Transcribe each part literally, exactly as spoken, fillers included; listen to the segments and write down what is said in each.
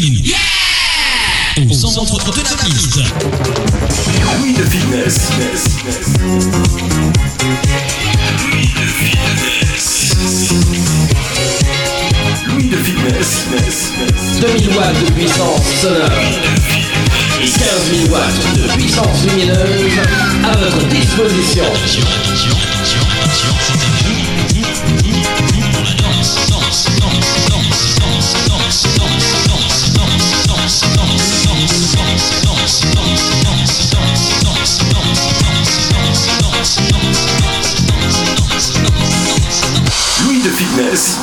masculine. Yeah! Au centre de la piste. Louis de Fitness. Louis de Fitness. Louis de Fitness. deux mille watts de puissance sonore et quinze mille watts de puissance lumineuse à votre disposition. Attention, attention, attention, attention, c'est à vous, vous, vous, vous pour la danse, danse, danse, danse, danse, danse, danse, danse, danse, danse, danse, danse, danse, danse, danse, danse, danse. Louis de Fitness.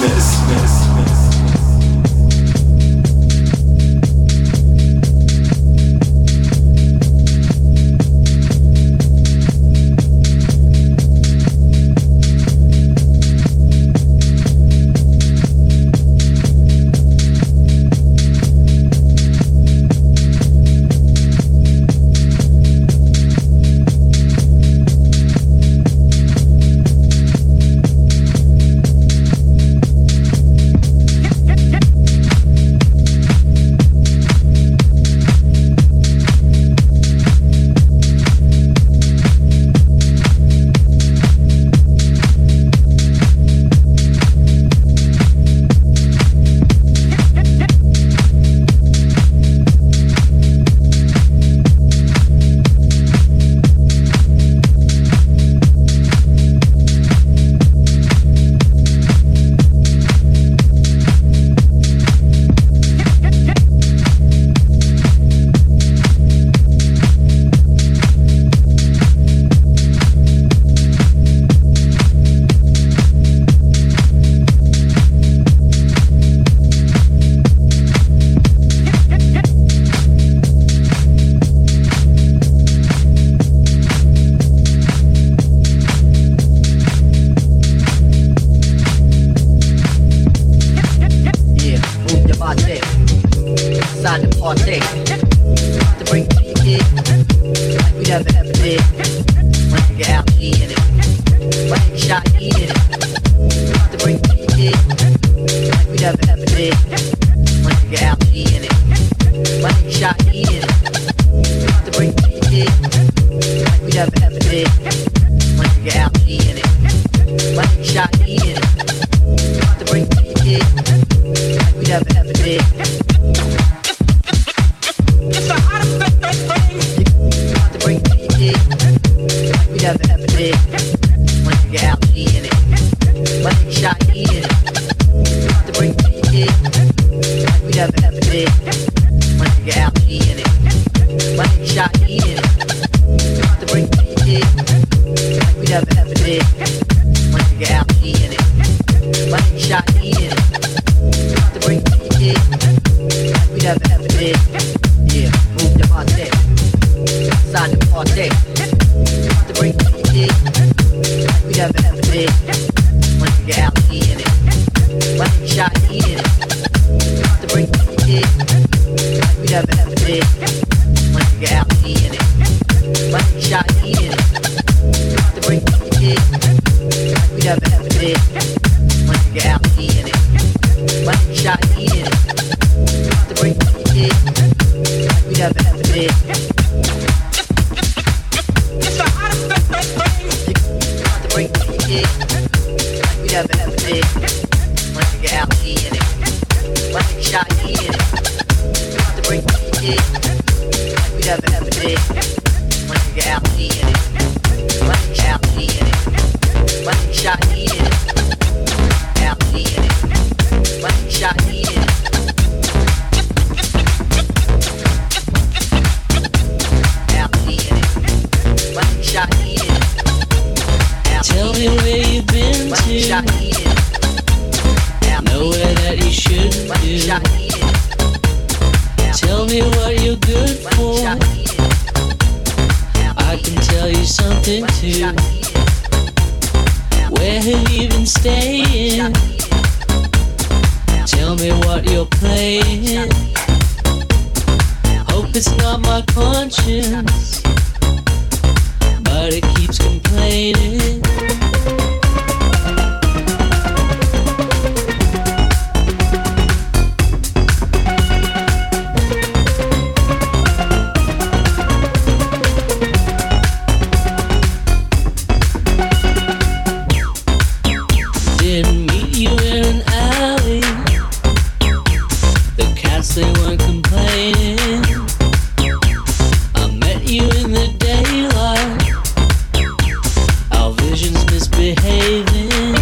weren't complaining. I met you in the daylight. Our visions misbehaving.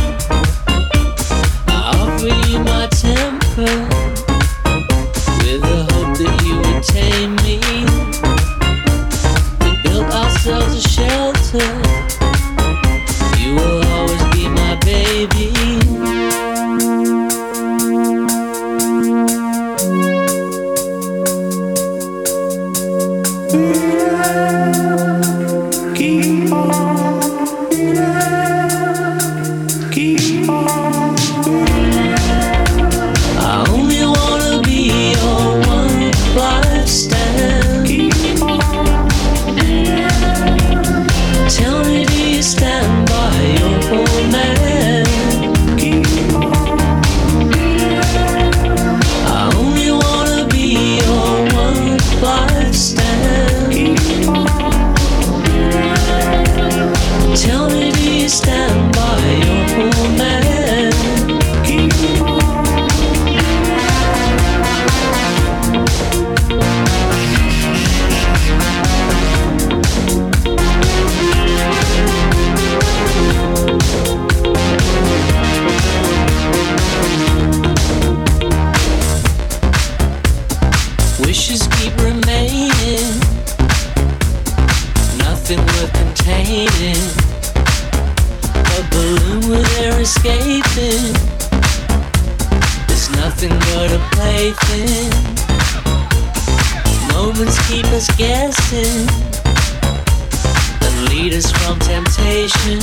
I offered you my temper with the hope that you would tame me. We built ourselves a shelter. You will always be my baby. Keep on, keep on. I only wanna be your one life stand. Keep on. Tell me, do you stand by your old man? Keep on. I only wanna be your one life stand. Keep on. Tell me, do you stand by your old man? Keep on. Wishes keep remaining, nothing worth containing. A balloon with air escaping, there's nothing but a plaything. Moments keep us guessing and lead us from temptation,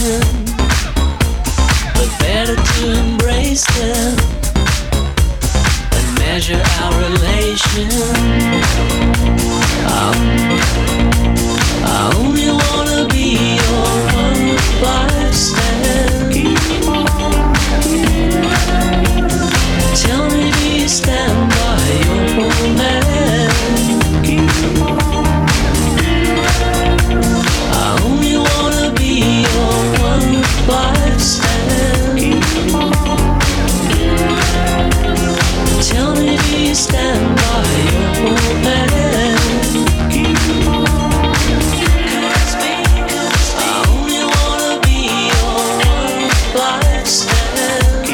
but better to embrace them and measure our relation. I, I only wanna be your one life stand. Tell me, do you stand by your old man? I only wanna be your one life stand. Tell me, do you stand by your old man? I only wanna be your one life stand.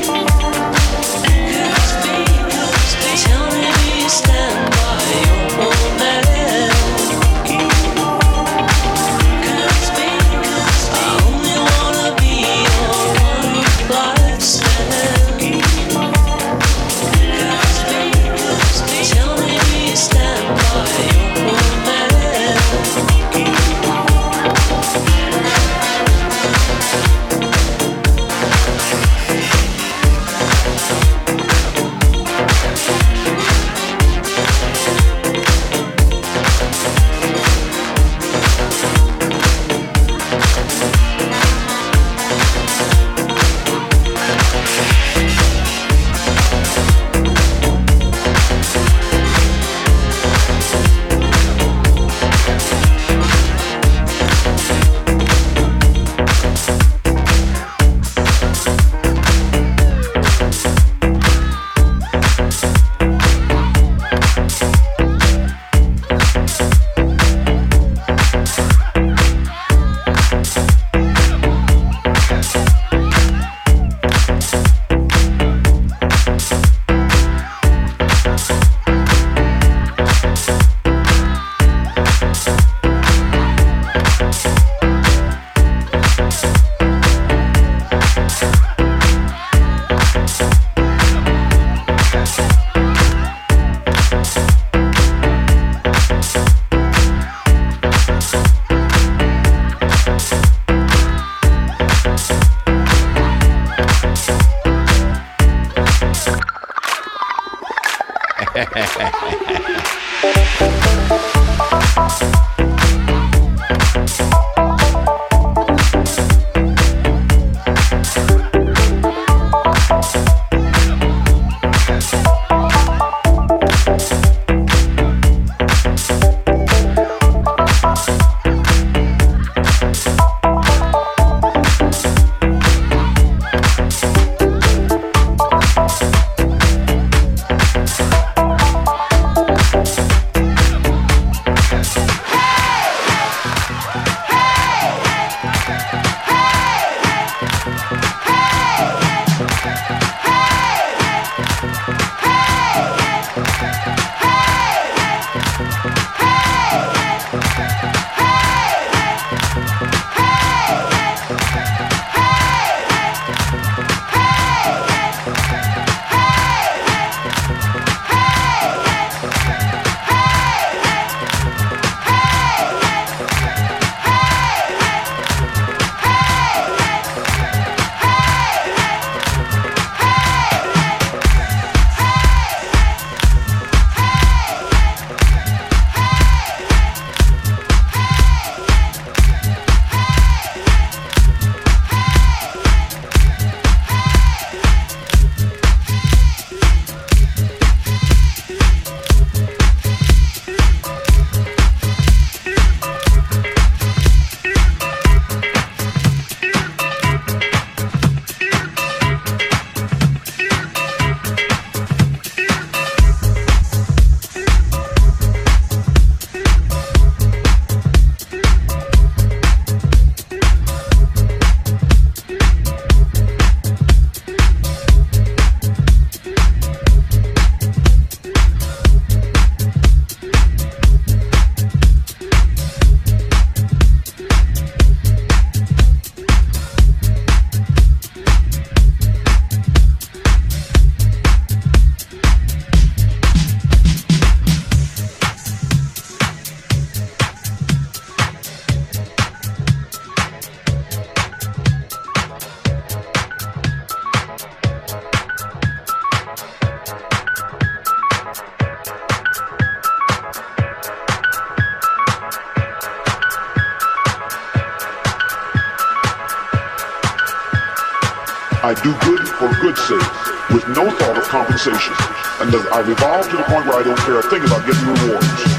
Tell me, do you stand by your old man? I only wanna be your one life stand. Tell me, do you stand by your old man? I do good for good's sake, with no thought of compensation. And I've evolved to the point where I don't care a thing about getting rewards.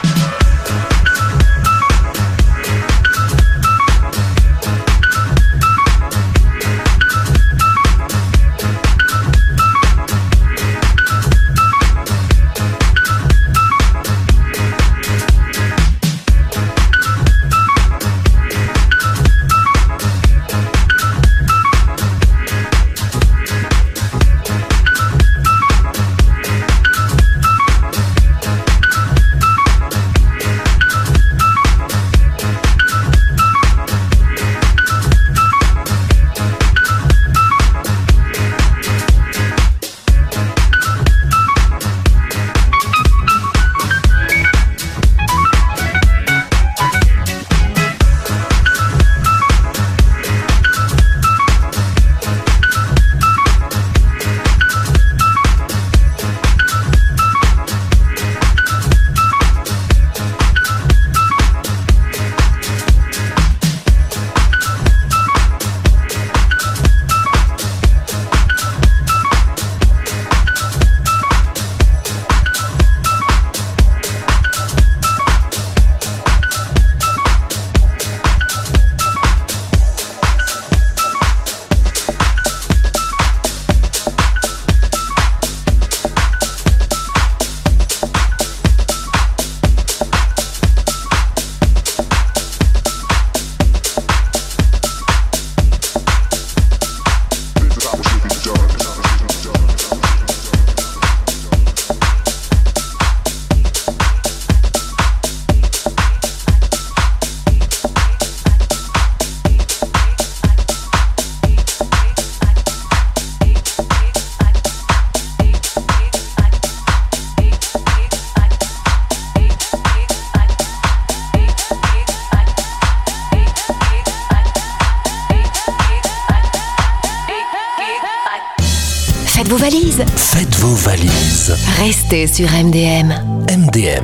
Faites vos valises. Faites vos valises. Restez sur M D M. M D M.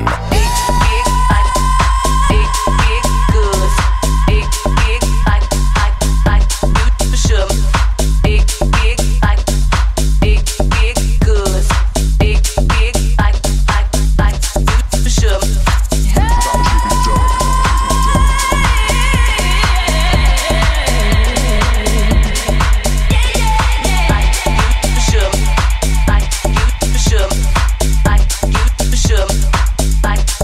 Like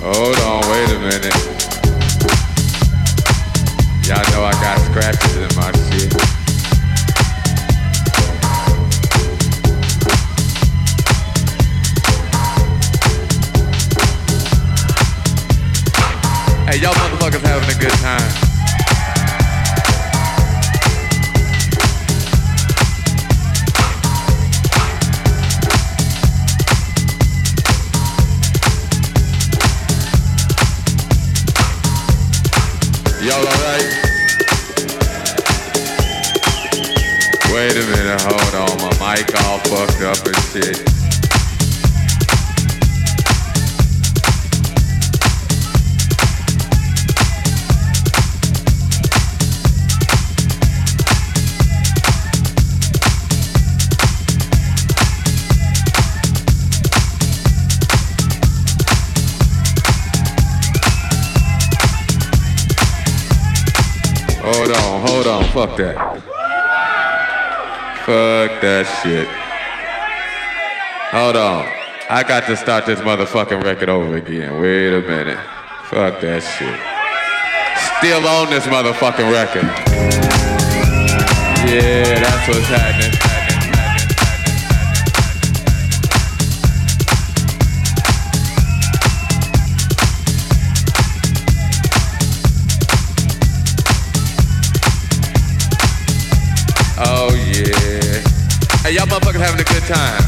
Hold on, wait a minute. Y'all know I got scratches in my shit. Hey, y'all motherfuckers having a good time. Y'all alright? Wait a minute, hold on, my mic all fucked up and shit. Hold on, hold on, fuck that. Fuck that shit. Hold on. I got to start this motherfucking record over again. Wait a minute. Fuck that shit. Still on this motherfucking record. Yeah, that's what's happening. Oh yeah. Hey, y'all motherfuckers having a good time.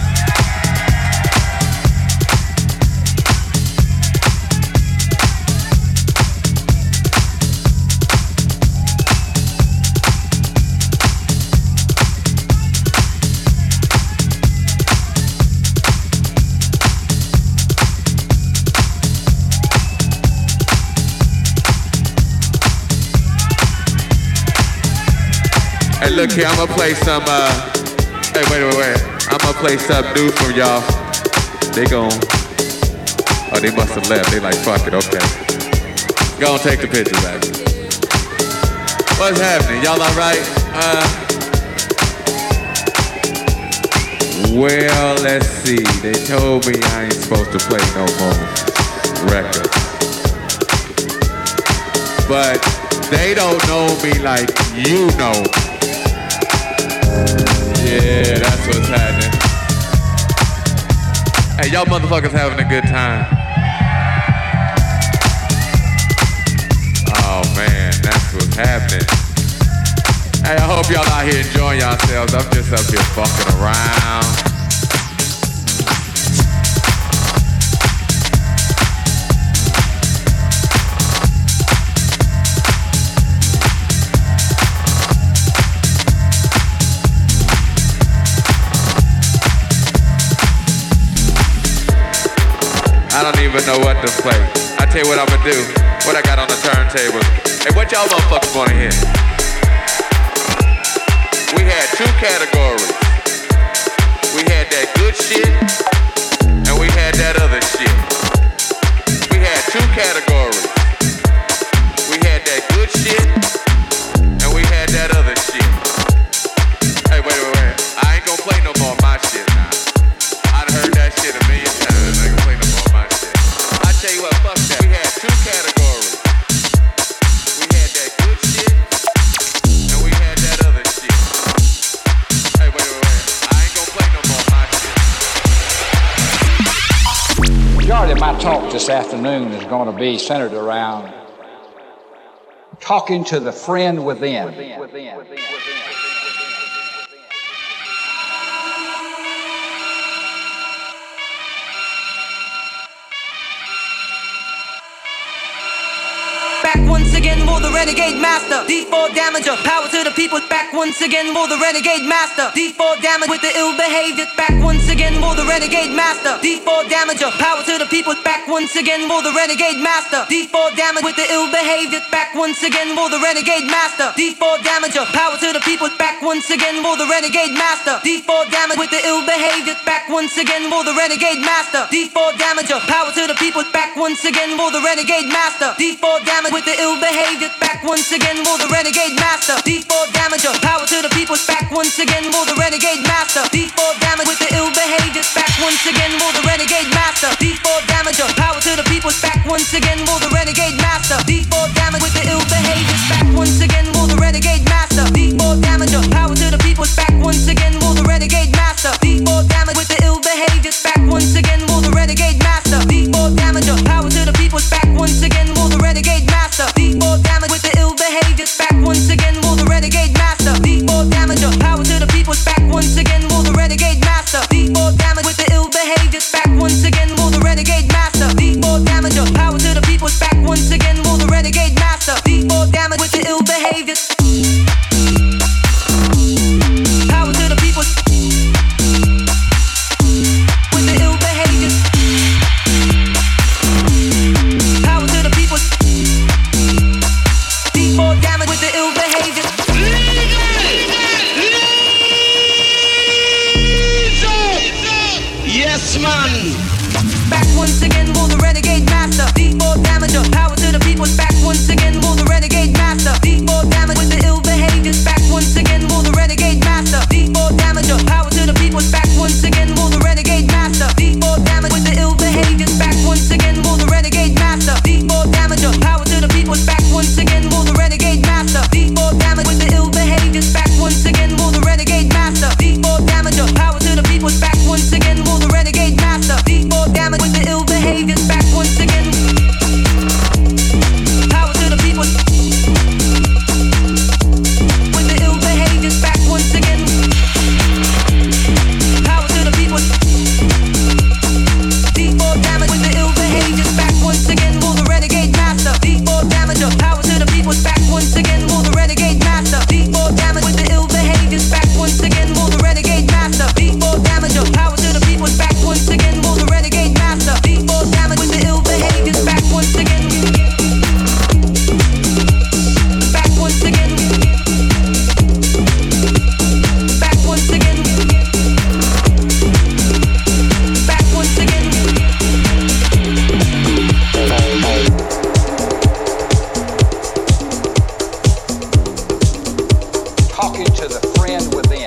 Hey, look here, I'm gonna play some, uh, hey, wait, wait, wait. I'm gonna play something new from y'all. They gon', oh, they must have left. They like, fuck it, okay. Go on, take the picture back. What's happening? Y'all all right? Uh, well, let's see. They told me I ain't supposed to play no more records. But they don't know me like you know. Yeah, that's what's happening. Hey, y'all motherfuckers having a good time. Oh man, that's what's happening. Hey, I hope y'all out here enjoying yourselves. I'm just up here fucking around. I don't even know what to play. I tell you what I'ma do. What I got on the turntable. Hey, what y'all motherfuckers wanna hear? We had two categories. We had that good shit, and we had that other shit. We had two categories. We had that good shit, and we had that other shit. Hey, wait, wait, wait. I ain't gonna play no more of my shit now. I done heard that shit a million times. I ain't gonna play no more. Tell you what, fuck that. We had two categories. We had that good shit, and we had that other shit. Hey, wait, wait, wait. I ain't gonna play no more of my shit. The majority of my talk this afternoon is going to be centered around talking to the friend within. within, within, within. Back once again for the Renegade Master. D four Damager, power to the people. Back once again for the Renegade Master. D four Damager with the ill behavior. Back once again for the Renegade Master. D four Damager, power to the people. Back once again for the Renegade Master. D four Damager with the ill behavior. Back once again for the Renegade Master. D four Damager, power to the people. Back once again for the Renegade Master. D four Damager with the ill behavior. Back once again for the Renegade Master. D four Damager, power to the people. Back once again for the Renegade Master. D four Damager with the ill behavior. Back once again for the Renegade Master. D four Damager, power to the people. Back once again for the Renegade Master. D four Damager with the ill behavior. Back back once again for the renegade master. D four damager, power to the people's back once again for the renegade master. D four damage with the ill behaviors back once again for the renegade master. D four damager, power to the people's back once again for the renegade master. D four damage with the ill behaviors back once again for the renegade master. D four damager, power to the people's back once again for the renegade master. D four damage with the ill behaviors back once again for the renegade master. D four damager, power to the people's back once again for the renegade master. D four damage with the ill behaviors back once again for the renegade master. D four damager, power to the people's back once again for the renegade master. D four damage with the ill behaviors. Power to the people's with the ill behaviors. Power to the people's D four damage with the ill behaviors. Yes, man. Back once again for the renegade master. D four damager, power to the people's back once again for the renegade master. D four damage with the ill behaviors back once again for the renegade master. D four damager, power to the people's back once again for the renegade master. D four damage with the ill behaviors back once again for the renegade master. D four damager, power to the people's back once again for the renegade master. D four damage with the ill behaviors back once again for the renegade master. D four damager, power to the people's back once again for the renegade master. D four damage with the ill behaviors back once again. Power to the people's with the ill behaviors back once again. Power to the people's D four damage with the ill behaviors back once again for the renegade master. D four damager, power to the people's back once again for the renegade master. D four damage with the ill behaviors back once again for the renegade master. D four damager, power to the people's back once again for the renegade master. D four damage with the ill behaviors back once again. Back once again. Back once again. Back once again. Talking to the friend within.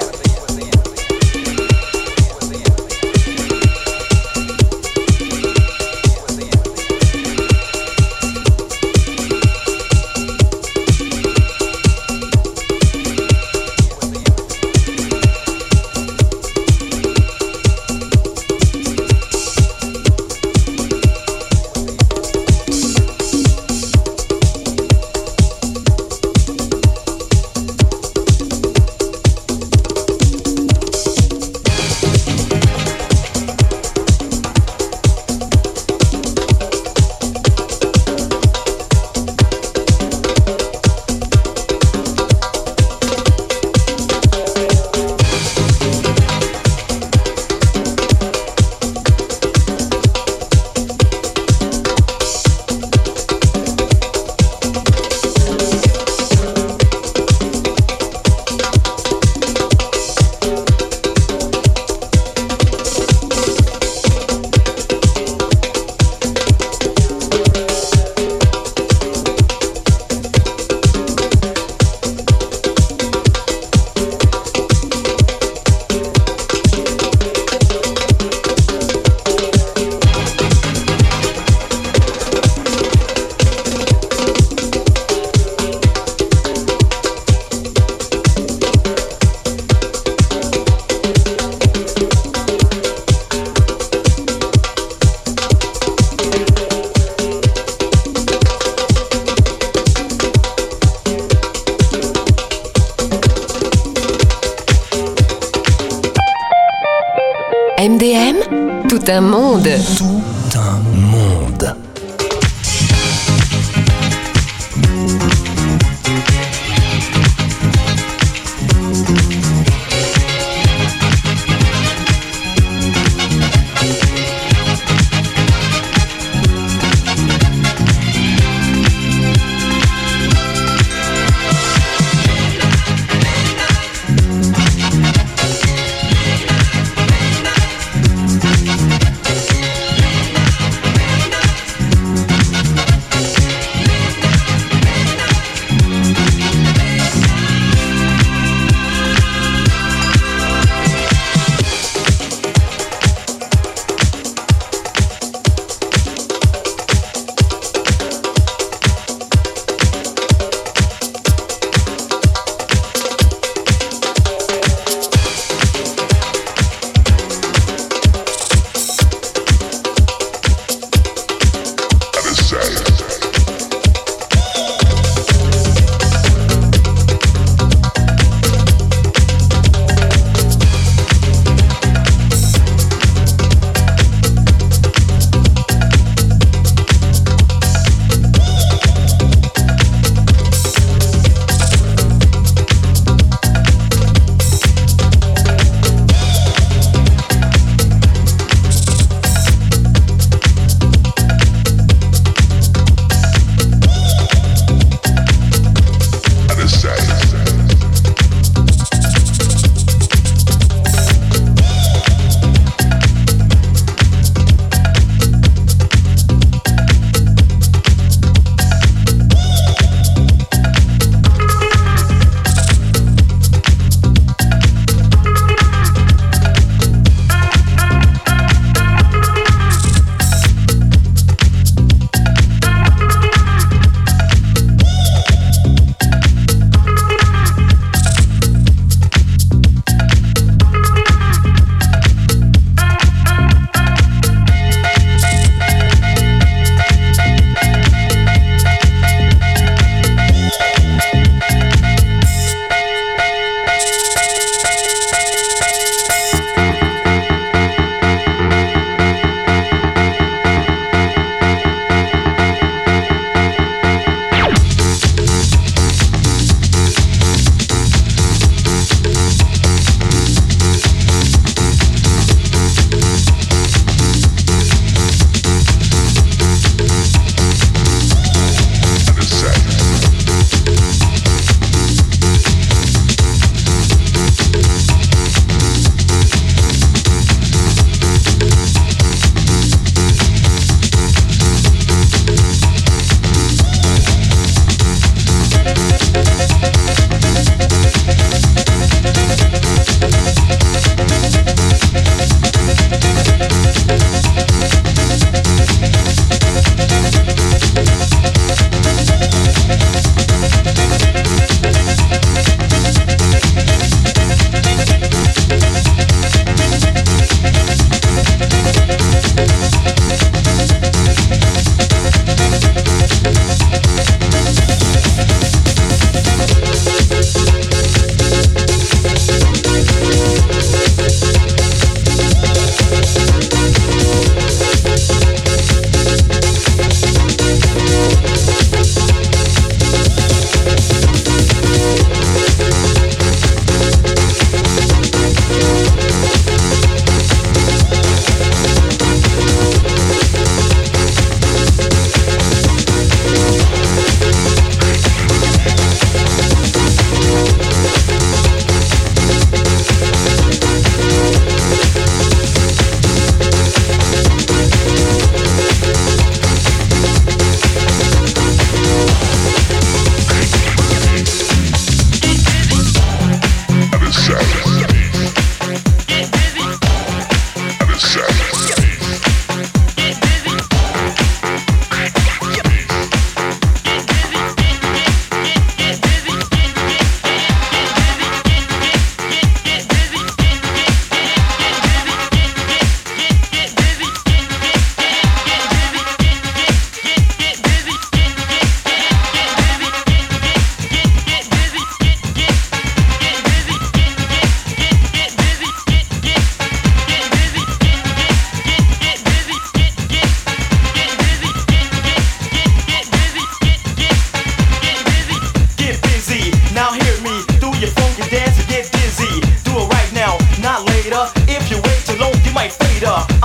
M D M, tout un monde. Tout un monde.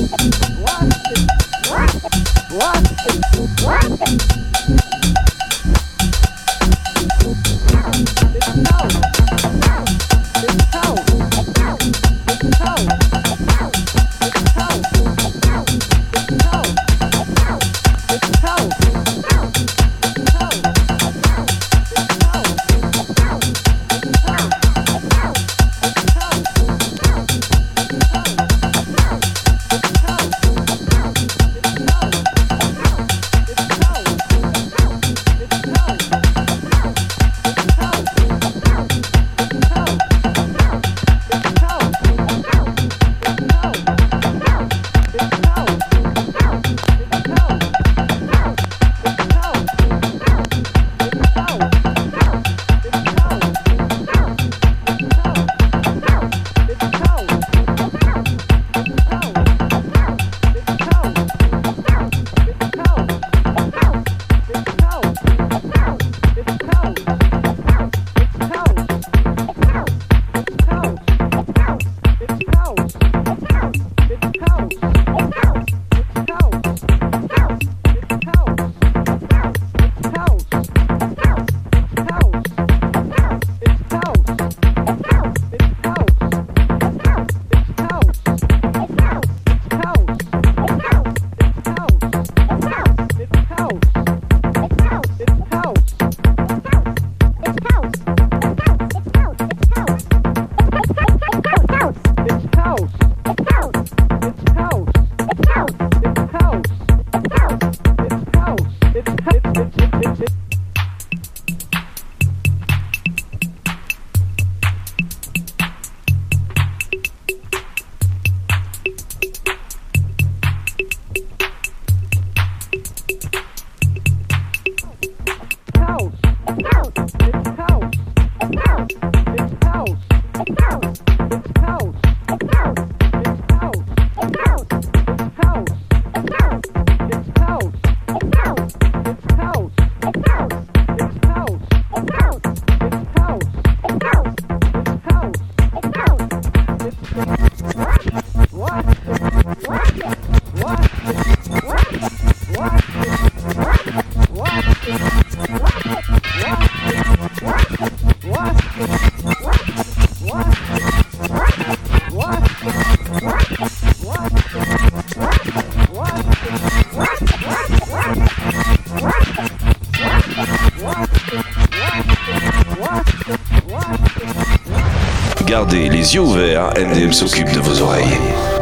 Gardez les yeux ouverts, M D M s'occupe de vos oreilles.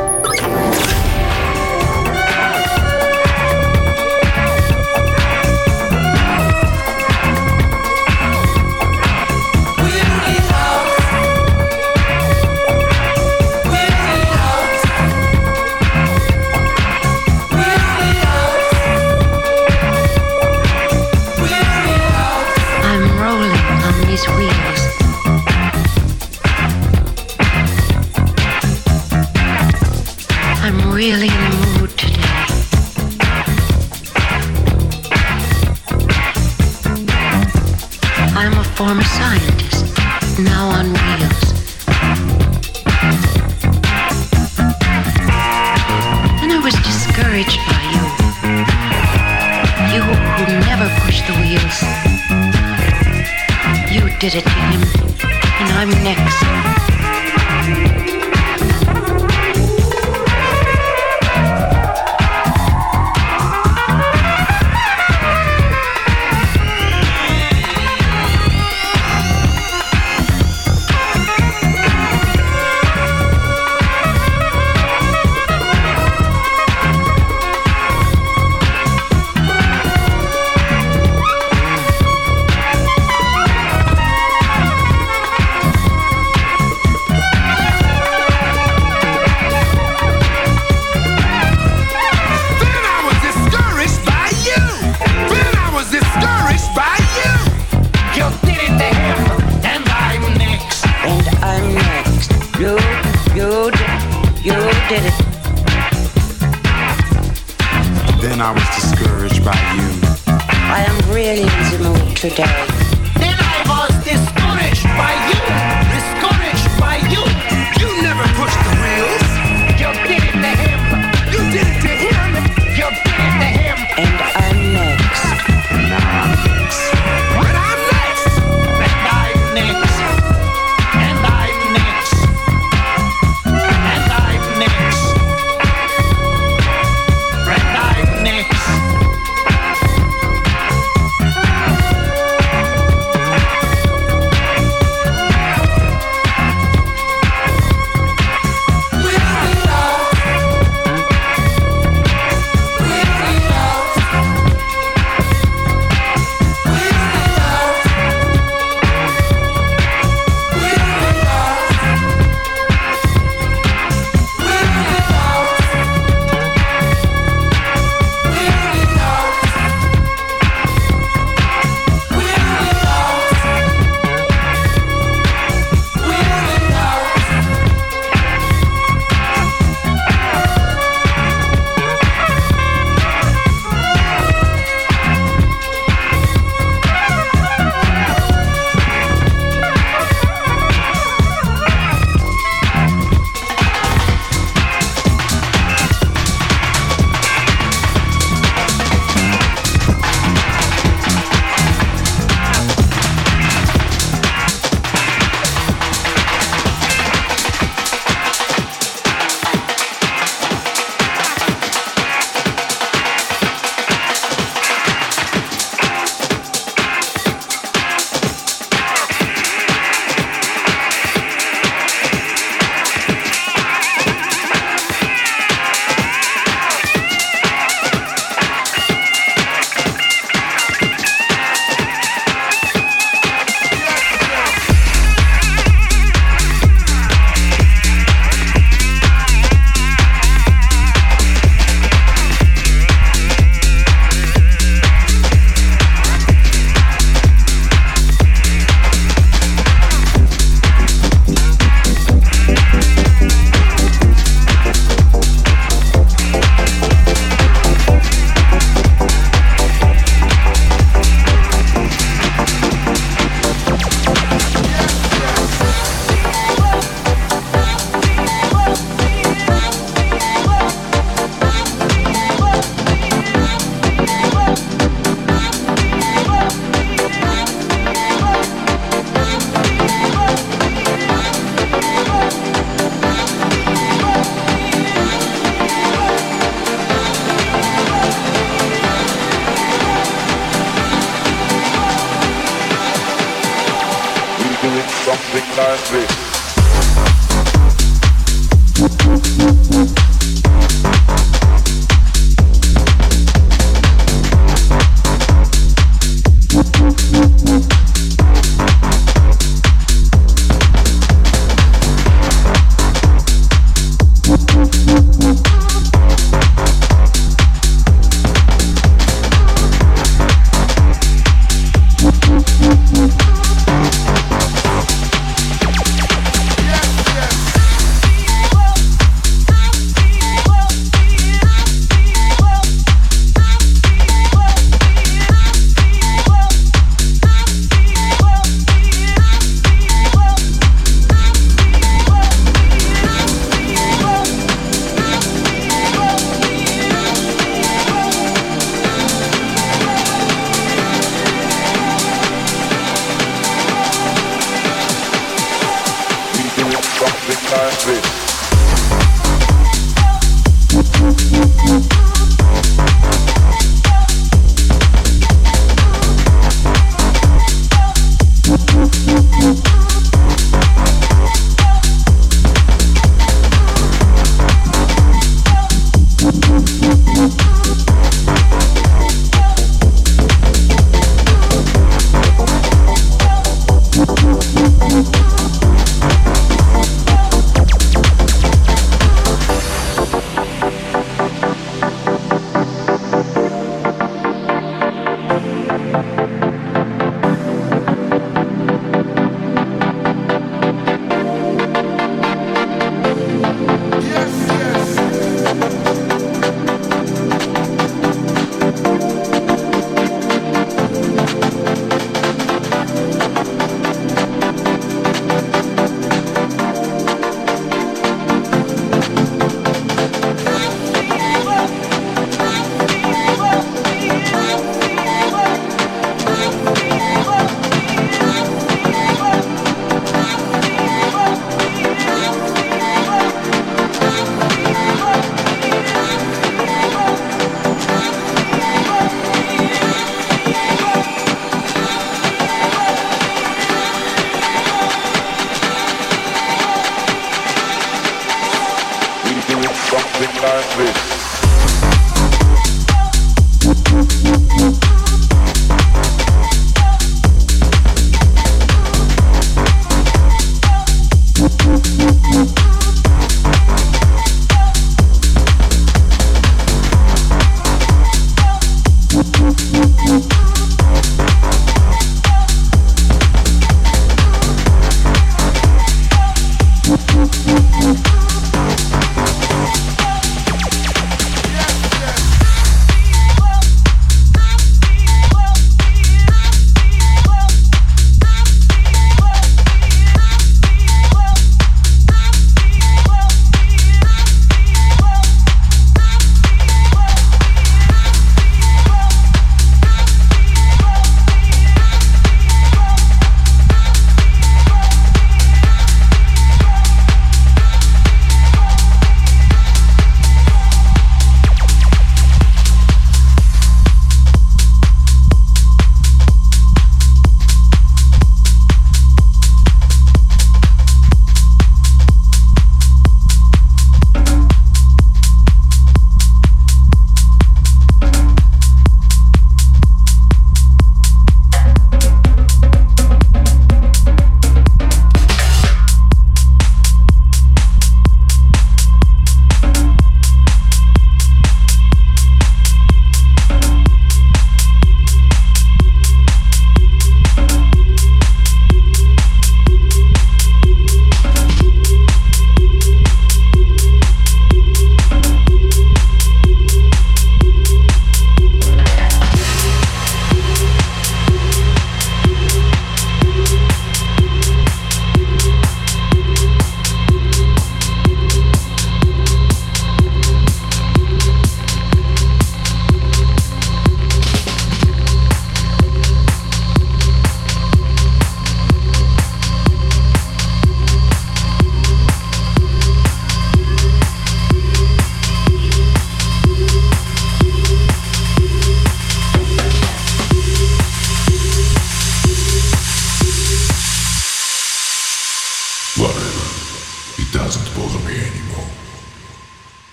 Really in the mood today. I'm a former scientist, now on wheels. And I was discouraged by you. You who never pushed the wheels. You did it to him, and I'm next. Today. Then I was discouraged by you, discouraged by you. You never pushed the wheels. You did it to him. That's it.